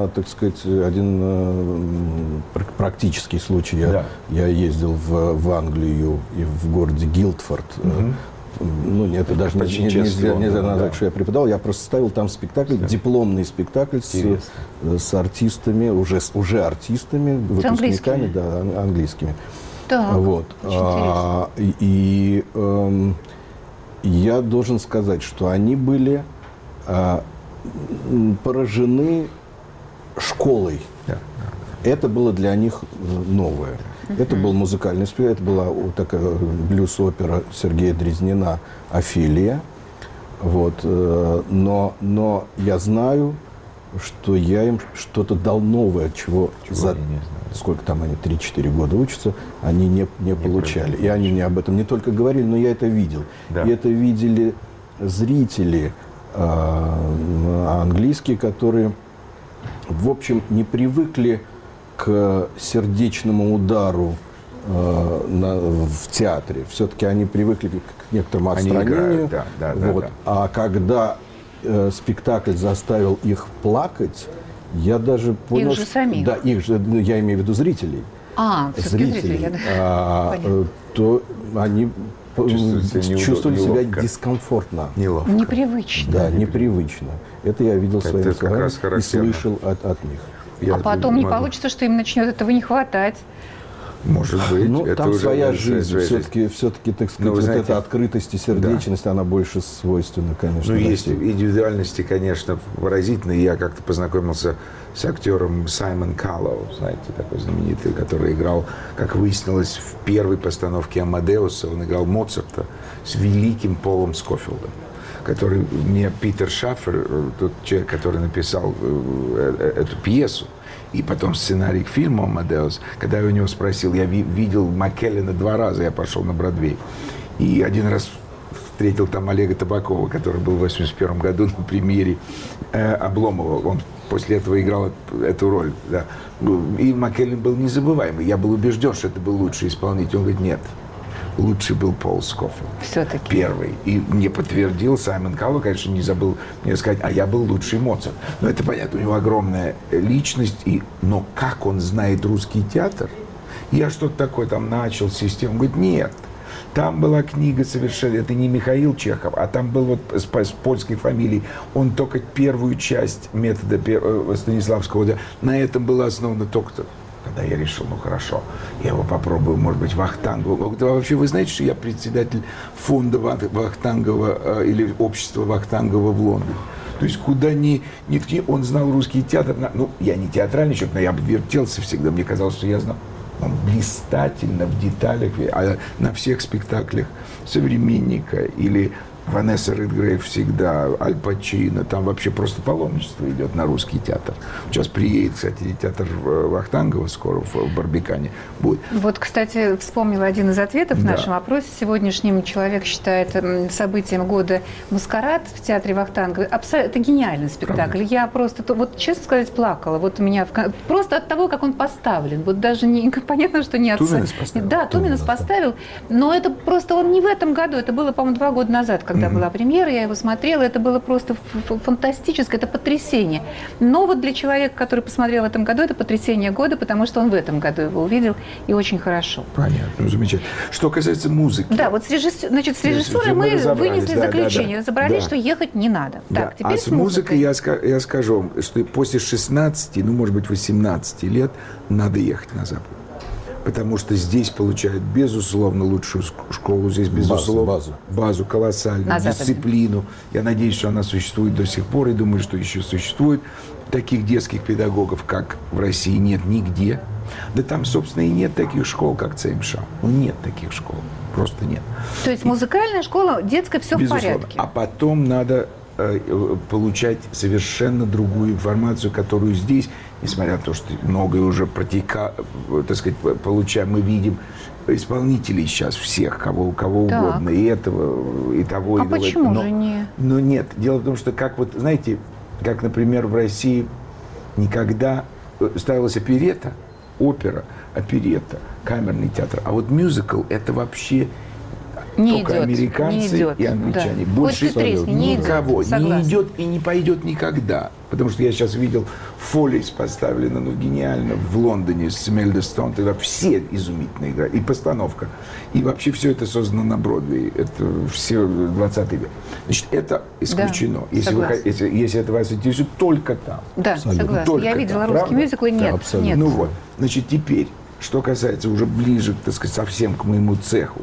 практический случай. Я ездил в Англию и в городе Гилдфорд. Ну, это даже нельзя назвать, что я преподавал. Я просто ставил там спектакль, дипломный спектакль с артистами, уже артистами, выпускниками, английскими. Так, вот. Я должен сказать, что они были поражены школой. Это было для них новое. Это был музыкальный спектакль, это была такая блюз-опера Сергея Дрезнина «Офелия». Вот. Но я знаю, что я им что-то дал новое, чего за сколько там они, 3-4 года учатся, они не получали. И они мне об этом не только говорили, но я это видел. Да. И это видели зрители английские, которые, в общем, не привыкли к сердечному удару в театре. Все-таки они привыкли к некоторому отстранению. Вот. А когда спектакль заставил их плакать, я даже понял, их же самих. Да, их же, я имею в виду зрителей. Зрители, то они чувствовали себя дискомфортно. Неловко. Непривычно. Да, непривычно. Это я видел своими глазами и слышал от них. А потом не получится, что им начнет этого не хватать. Может быть. Ну, это там уже своя жизнь. Все-таки, так сказать, вот знаете, эта открытость и сердечность, она больше свойственна, конечно. Ну, есть индивидуальности, конечно, выразительные. Я как-то познакомился с актером Саймон Каллоу, знаете, такой знаменитый, который играл, как выяснилось, в первой постановке «Амадеуса», он играл Моцарта с великим Полом Скофилдом, который мне Питер Шаффер, тот человек, который написал эту пьесу, и потом сценарий к фильму «Амадеус», когда я у него спросил, я видел Маккеллена 2 раза, я пошел на Бродвей, и 1 раз встретил там Олега Табакова, который был в 1981 году на премьере Обломова. Он после этого играл эту роль. Да. И Маккеллен был незабываемый. Я был убежден, что это был лучший исполнитель. Он говорит, нет. Лучший был Пол Скофилд. Все-таки. Первый. И мне подтвердил Саймон Каллоу, конечно, не забыл мне сказать, а я был лучший Моцарт. Но это понятно, у него огромная личность. Но как он знает русский театр? Я что-то такое там начал, систему. Он говорит, нет. Там была книга совершенно, это не Михаил Чехов, а там был вот с польской фамилией. Он только первую часть метода Станиславского, на этом было основано только-то. Когда я решил, ну хорошо, я его попробую, может быть, Вахтангова. Вообще, вы знаете, что я председатель фонда Вахтангова или общества Вахтангова в Лондоне? То есть, куда ни он знал русский театр. Ну, я не театральный человек, но я вертелся всегда. Мне казалось, что я знал. Он блистательно в деталях, а на всех спектаклях «Современника» или Ванесса Редгрейв всегда, Аль Пачино, там вообще просто паломничество идет на русский театр. Сейчас приедет, кстати, театр Вахтангова скоро в Барбикане будет. Вот, кстати, вспомнила один из ответов в нашем опросе сегодняшнем. Человек считает событием года «Маскарад» в театре Вахтангова. Это гениальный спектакль. Правда? Я просто, вот честно сказать, плакала. Вот у меня просто от того, как он поставлен. Вот даже не понятно, что не от... Туминас поставил. Да, Туминас поставил. Но это просто он не в этом году. Это было, по-моему, 2 года назад, когда была премьера, я его смотрела, это было просто фантастическое, это потрясение. Но вот для человека, который посмотрел в этом году, это потрясение года, потому что он в этом году его увидел, и очень хорошо. Понятно, замечательно. Что касается музыки. Да, вот с режиссурой мы вынесли заключение, разобрались, что ехать не надо. Да. Так, теперь с музыкой я скажу вам, что после 16, ну, может быть, 18 лет надо ехать на Запад. Потому что здесь получают, безусловно, лучшую школу, здесь, безусловно, базу колоссальную, дисциплину. Я надеюсь, что она существует до сих пор, и думаю, что еще существует. Таких детских педагогов, как в России, нет нигде. Да там, собственно, и нет таких школ, как ЦМШ. Ну, нет таких школ, просто нет. То есть музыкальная школа, детская, все в порядке? А потом надо получать совершенно другую информацию, которую здесь, несмотря на то, что многое уже получаем, мы видим исполнителей сейчас всех, кого угодно, и этого, и того, и того. А почему же не? Но нет, дело в том, что знаете, как, например, в России никогда ставилась оперета, опера, оперета, камерный театр, а вот мюзикл – это вообще... Только американцы и англичане. Да. Больше никого. Согласна. Не идет и не пойдет никогда. Потому что я сейчас видел Фоллис поставлено, гениально, в Лондоне с Мельда Стоун. Тогда все изумительно играют. И постановка. И вообще все это создано на Бродвее. Это все 20 век. Значит, это исключено. Да, если это вас интересует, только там. Да, согласна. Я видела русский мюзикл, и нет. Да, нет. Ну вот. Значит, теперь, что касается уже ближе, так сказать, совсем к моему цеху.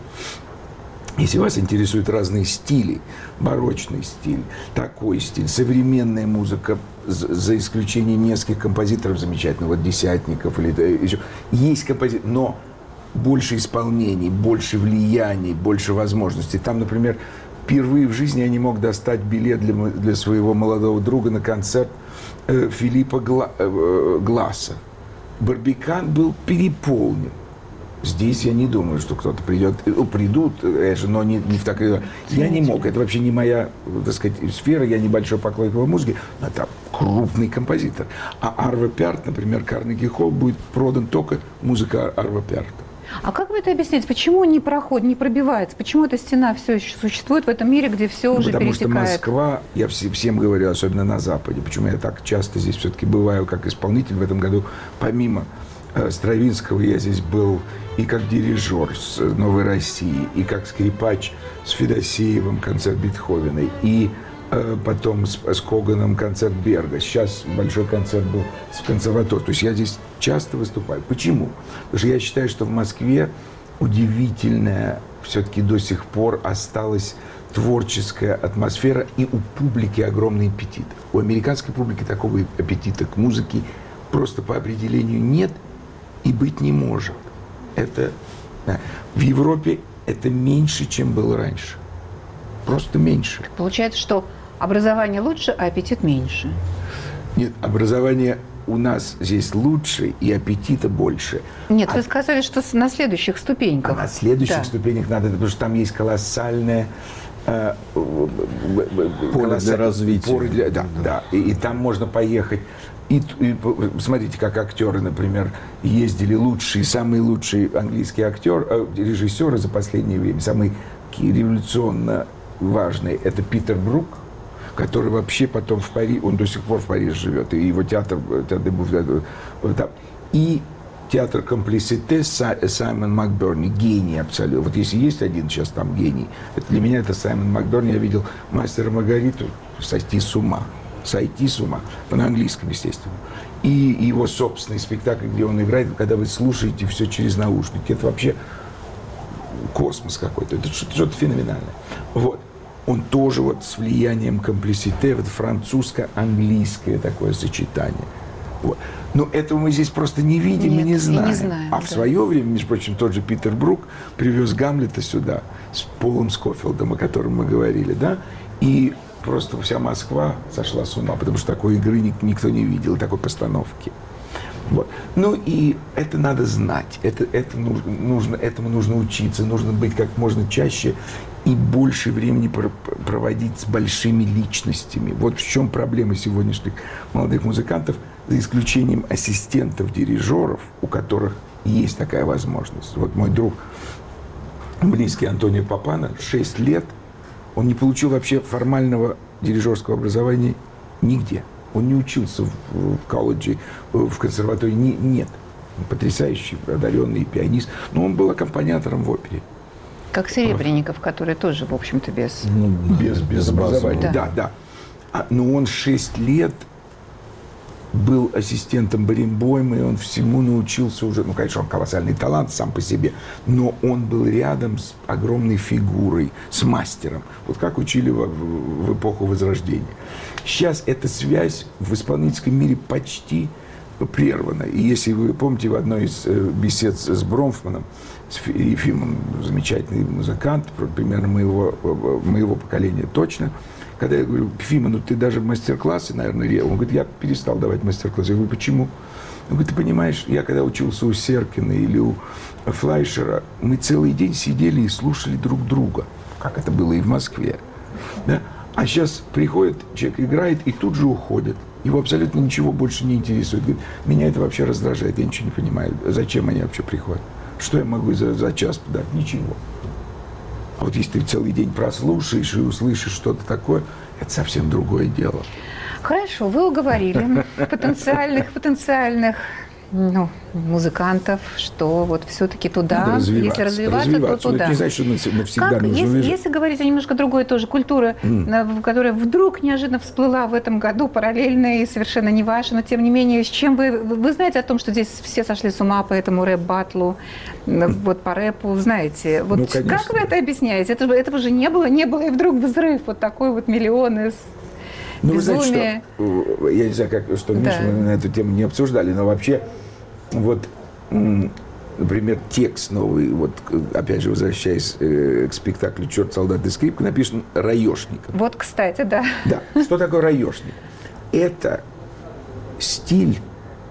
Если вас интересуют разные стили, барочный стиль, такой стиль, современная музыка, за исключением нескольких композиторов замечательных, вот Десятников или еще, есть композиторы, но больше исполнений, больше влияний, больше возможностей. Там, например, впервые в жизни я не мог достать билет для своего молодого друга на концерт Филиппа Гласса. Барбикан был переполнен. Здесь я не думаю, что кто-то придет. Придут, но не в такой... Я не мог. Это вообще не моя, так сказать, сфера. Я небольшой поклонник его музыки. Но это крупный композитор. А Арво Пярт, например, Карнеги Холл, будет продан только музыка Арво Пярта. А как вы это объясняете? Почему не проходит, не пробивается? Почему эта стена все еще существует в этом мире, где все уже перетекает? Потому что Москва, я всем говорю, особенно на Западе, почему я так часто здесь все-таки бываю как исполнитель в этом году, помимо Стравинского я здесь был и как дирижер с «Новой России», и как скрипач с Федосеевым, концерт Бетховена, и потом с Коганом концерт Берга. Сейчас большой концерт был с консерваторией. То есть я здесь часто выступаю. Почему? Потому что я считаю, что в Москве удивительная все-таки до сих пор осталась творческая атмосфера, и у публики огромный аппетит. У американской публики такого аппетита к музыке просто по определению нет и быть не может. Это, да. В Европе это меньше, чем было раньше. Просто меньше. Получается, что образование лучше, а аппетит меньше. Нет, образование у нас здесь лучше и аппетита больше. Нет, вы сказали, что на следующих ступеньках. А на следующих ступенях надо, потому что там есть колоссальное поле для развития. Да. И там можно поехать. И смотрите, как актеры, например, ездили лучшие, самые лучшие английские режиссеры за последнее время, самые революционно важные, это Питер Брук, который вообще потом в Париже, он до сих пор в Париже живет, и его театр и театр Комплисите Саймон Макберни, гений абсолютно. Вот если есть один сейчас там гений, для меня это Саймон Макберни. Я видел «Мастера Маргариту», сойти с ума, на английском, естественно. И его собственный спектакль, где он играет, когда вы слушаете все через наушники, это вообще космос какой-то, это что-то феноменальное. Вот. Он тоже вот с влиянием Комплисите, вот французско-английское такое сочетание. Вот. Но этого мы здесь просто не видим и не знаем. В свое время, между прочим, тот же Питер Брук привез Гамлета сюда с Полом Скофилдом, о котором мы говорили, да, и просто вся Москва сошла с ума, потому что такой игры никто не видел, такой постановки. Вот. Ну и это надо знать, этому нужно учиться, нужно быть как можно чаще и больше времени проводить с большими личностями. Вот в чем проблема сегодняшних молодых музыкантов, за исключением ассистентов, дирижеров, у которых есть такая возможность. Вот мой друг, близкий Антонио Папано, 6 лет, он не получил вообще формального дирижерского образования нигде. Он не учился в колледже, в консерватории. Нет. Он потрясающий, одаренный пианист. Но он был аккомпаниатором в опере. Как Серебренников, который тоже, в общем-то, без образования. Да. Но он 6 лет был ассистентом Баренбойма, и он всему научился уже. Ну, конечно, он колоссальный талант сам по себе, но он был рядом с огромной фигурой, с мастером. Вот как учили в эпоху Возрождения. Сейчас эта связь в исполнительском мире почти прервана. И если вы помните, в одной из бесед с Бронфманом, с Ефимом, замечательный музыкант, примерно моего поколения точно, когда я говорю: Фима, ну ты даже мастер-классы, наверное, он говорит: я перестал давать мастер-классы. Я говорю: почему? Он говорит: ты понимаешь, я когда учился у Серкина или у Флайшера, мы целый день сидели и слушали друг друга, как это было и в Москве. Да? А сейчас приходит, человек играет и тут же уходит. Его абсолютно ничего больше не интересует. Говорит: меня это вообще раздражает, я ничего не понимаю. Зачем они вообще приходят? Что я могу за час подать? Ничего. А вот если ты целый день прослушаешь и услышишь что-то такое, это совсем другое дело. Хорошо, вы уговорили потенциальных музыкантов, что вот все-таки туда, если развиваться, то туда. Это не значит, что навсегда нужно выжить. Если говорить о немножко другой тоже культуре, которая вдруг неожиданно всплыла в этом году, параллельно и совершенно не ваша, но тем не менее, с чем вы знаете о том, что здесь все сошли с ума по этому рэп-баттлу, вот по рэпу, знаете, вот как вы это объясняете? Этого же не было, и вдруг взрыв, вот такой вот миллионы. Вы знаете, что, я не знаю, что Миша, мы на эту тему не обсуждали, но вообще, вот, например, текст новый, вот, опять же, возвращаясь к спектаклю «Черт, солдат и скрипка», написан Раешником. Вот, кстати, да. Да. Что такое Раешник? Это стиль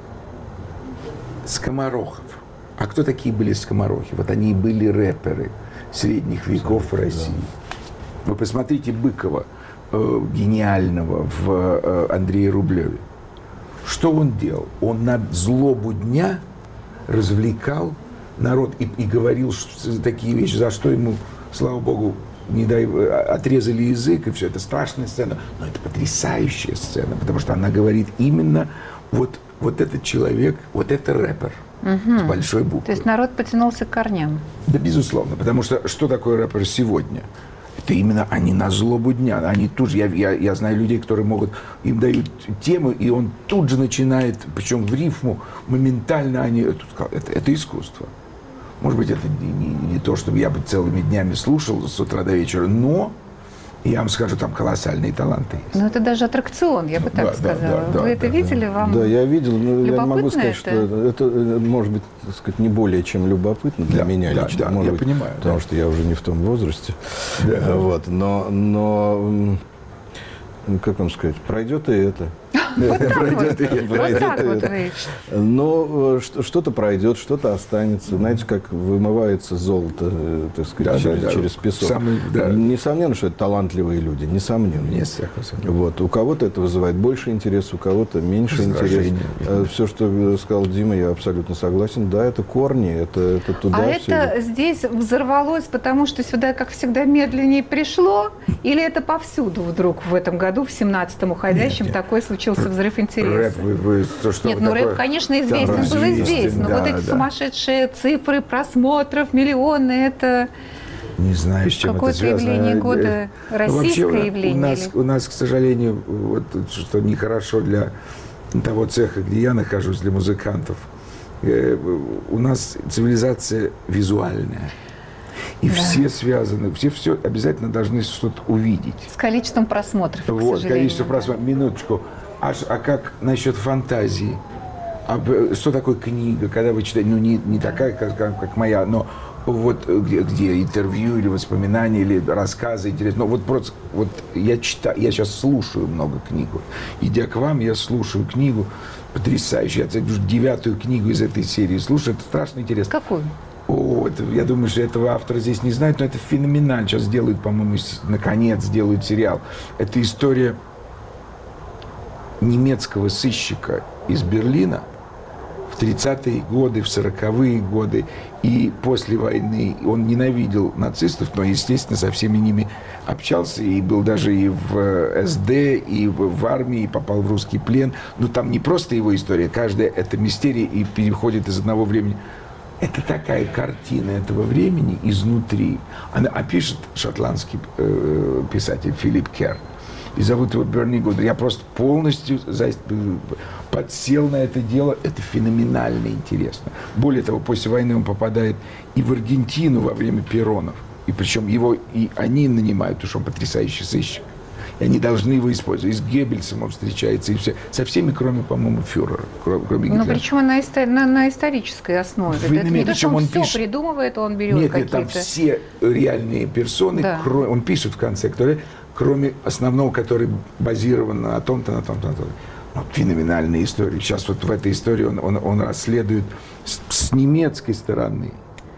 скоморохов. А кто такие были скоморохи? Вот они и были рэперы средних веков в России. Вы посмотрите Быкова, гениального, в Андрее Рублеве. Что он делал? Он на злобу дня развлекал народ и говорил такие вещи, за что ему, слава богу, не дай, отрезали язык, и все. Это страшная сцена. Но это потрясающая сцена, потому что она говорит именно вот этот человек, вот это рэпер. С большой буквы. То есть народ потянулся к корням. Да, безусловно. Потому что такое рэпер сегодня? Это именно они на злобу дня. Они тут же, я знаю людей, которые могут, им дают тему, и он тут же начинает, причем в рифму, моментально это искусство. Может быть, это не то, чтобы я бы целыми днями слушал с утра до вечера, но я вам скажу, там колоссальные таланты есть. Ну, это даже аттракцион, я бы так сказала. Вы это видели? Вам да, я видел, но я не могу сказать, что это может быть, так сказать, не более чем любопытно для меня лично. Да, может я понимаю. Потому что я уже не в том возрасте. Да. Вот, но, как вам сказать, пройдет и это. Вот так вот. Но что-то пройдет, что-то останется. Знаете, как вымывается золото, так сказать, через песок. Несомненно, что это талантливые люди, несомненно. Вот. У кого-то это вызывает больше интереса, у кого-то меньше интереса. Все, что сказал Дима, я абсолютно согласен. Да, это корни, это туда. А это здесь взорвалось, потому что сюда, как всегда, медленнее пришло? Или это повсюду вдруг в этом году, в 17-м уходящем, такой случился взрыв интереса? Нет, ну рэп, конечно, известен был и здесь, но вот эти сумасшедшие цифры просмотров, миллионы, это не знаю, с чем это связано. Какое-то явление года, российское явление? У нас, к сожалению, вот, что нехорошо для того цеха, где я нахожусь, для музыкантов, у нас цивилизация визуальная. И все связаны, все обязательно должны что-то увидеть. С количеством просмотров, к сожалению. Количество просмотров. Минуточку. А как насчет фантазии? что такое книга, когда вы читаете, ну, не такая, как моя, но вот где интервью или воспоминания, или рассказы интересные. Но вот просто вот я читаю, я сейчас слушаю много книг. Идя к вам, я слушаю книгу потрясающую. Я 9-ю книгу из этой серии слушаю. Это страшно интересно. Какую? Я думаю, что этого автора здесь не знают, но это феноменально. Сейчас делают, по-моему, наконец делают сериал. Это история немецкого сыщика из Берлина в 30-е годы, в 40-е годы. И после войны он ненавидел нацистов, но, естественно, со всеми ними общался. И был даже и в СД, и в армии, и попал в русский плен. Но там не просто его история. Каждая это мистерия и переходит из одного времени. Это такая картина этого времени изнутри. Она опишет шотландский писатель Филипп Керр. И зовут его Берни Гудер. Я просто полностью подсел на это дело. Это феноменально интересно. Более того, после войны он попадает и в Аргентину во время перронов. И причем его и они нанимают, потому что он потрясающий сыщик. И они должны его использовать. И с Геббельсом он встречается, и все. Со всеми, кроме, по-моему, фюрера. Кроме ну, причем на исторической основе. Это не то, что он все придумывает, он берет какие-то... Нет, там все реальные персоны, да. Он пишет в конце, кроме основного, который базирован на том-то, на том-то, на том-то. Вот феноменальная история. Сейчас вот в этой истории он расследует с немецкой стороны,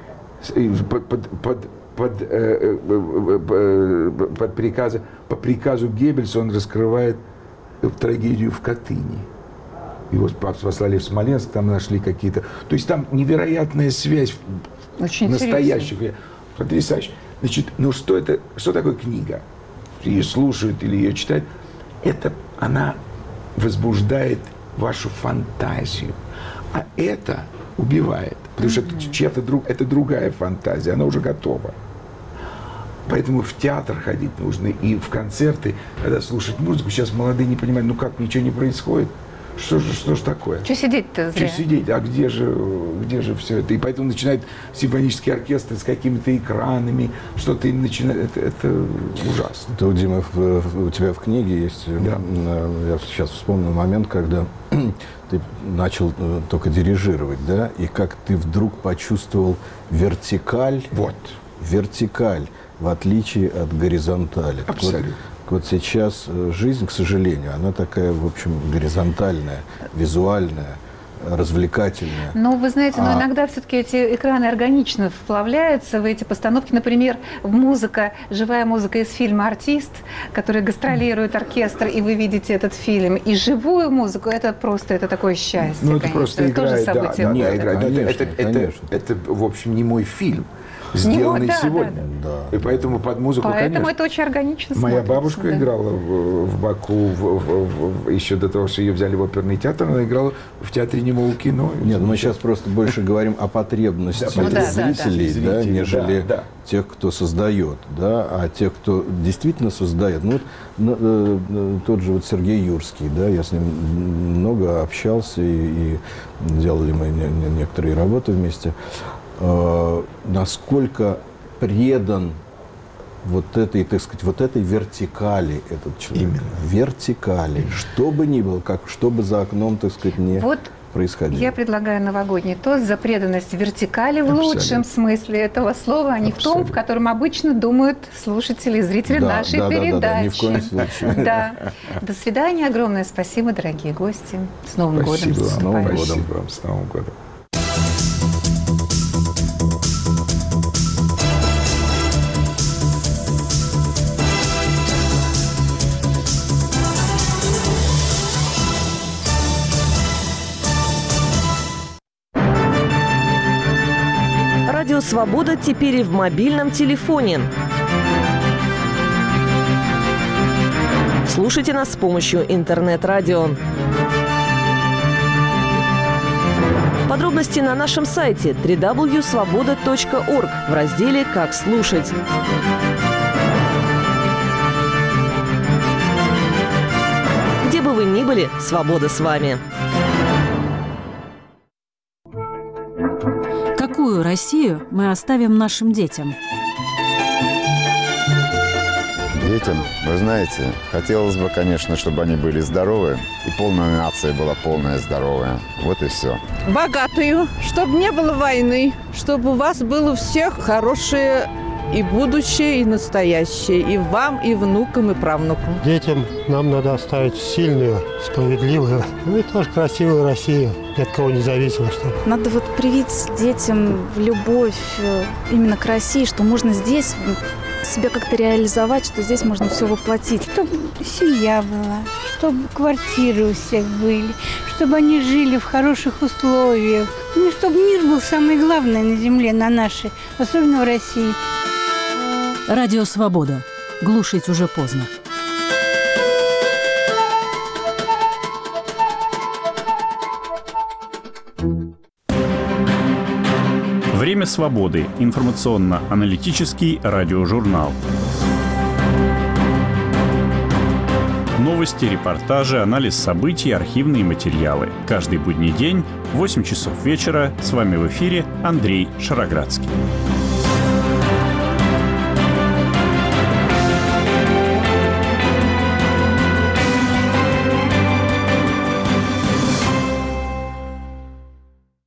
по приказу Геббельса он раскрывает трагедию в Катыни. Его послали в Смоленск, там нашли какие-то... То есть там невероятная связь настоящих. Потрясающе. Значит, ну что такое книга? Ее слушают или ее читают. Она возбуждает вашу фантазию. А это убивает. Потому что это другая фантазия, она уже готова. Поэтому в театр ходить нужно и в концерты, когда слушать музыку. Сейчас молодые не понимают, ну как, ничего не происходит. Что ж такое? Что сидеть-то зря? Что сидеть? А где же все это? И поэтому начинают симфонические оркестры с какими-то экранами, что-то им начинает. Это ужасно. Это, Дима, у тебя в книге есть... Да. Я сейчас вспомнил момент, когда ты начал только дирижировать, да? И как ты вдруг почувствовал вертикаль. Вот. Вертикаль, в отличие от горизонтали. Абсолютно. Вот сейчас жизнь, к сожалению, она такая, в общем, горизонтальная, визуальная, развлекательная. Но вы знаете, но иногда все-таки эти экраны органично вплавляются в эти постановки. Например, живая музыка из фильма «Артист», который гастролирует оркестр, и вы видите этот фильм. И живую музыку, это такое счастье, ну, это конечно. Просто играет, тоже событие. Да, играет. Это, в общем, не мой фильм. Сделанный сегодня. Да. И поэтому под музыку, поэтому конечно. Это очень органично Моя смотрится, бабушка играла в Баку, еще до того, что ее взяли в оперный театр, она играла в театре немого кино. Нет, мы сейчас просто больше говорим о потребности зрителей, нежели тех, кто создает, да, а тех, кто действительно создает. Ну, вот, тот же вот Сергей Юрский, да, я с ним много общался и делали мы некоторые работы вместе. Насколько предан вот этой, так сказать, вот этой вертикали этот человек. Именно. Вертикали. Что бы ни было, что бы за окном, так сказать, не происходило. Я предлагаю новогодний тост за преданность вертикали в лучшем смысле этого слова, а не в том, в котором обычно думают слушатели и зрители нашей передачи. Да, ни в коем случае. Да. До свидания. Огромное спасибо, дорогие гости. С Новым годом. С Новым годом. С Новым годом. Радио «Свобода» теперь и в мобильном телефоне. Слушайте нас с помощью интернет-радио. Подробности на нашем сайте www.svoboda.org в разделе «Как слушать». Где бы вы ни были, свобода с вами. Какую Россию мы оставим нашим детям? Детям, вы знаете, хотелось бы, конечно, чтобы они были здоровы, и полная нация была полная здоровая. Вот и все. Богатую, чтобы не было войны, чтобы у вас было у всех хорошее и будущее, и настоящее, и вам, и внукам, и правнукам. Детям нам надо оставить сильную, справедливую, и тоже красивую Россию, ни от кого не зависимо. Чтобы. Надо вот привить детям любовь именно к России, что можно здесь себя как-то реализовать, что здесь можно все воплотить. Чтобы семья была, чтобы квартиры у всех были, чтобы они жили в хороших условиях. Ну, чтобы мир был самое главное на земле, на нашей, особенно в России. Радио «Свобода». Глушить уже поздно. Время свободы. Информационно-аналитический радиожурнал. Новости, репортажи, анализ событий, архивные материалы. Каждый будний день в 8 часов вечера. С вами в эфире Андрей Шароградский.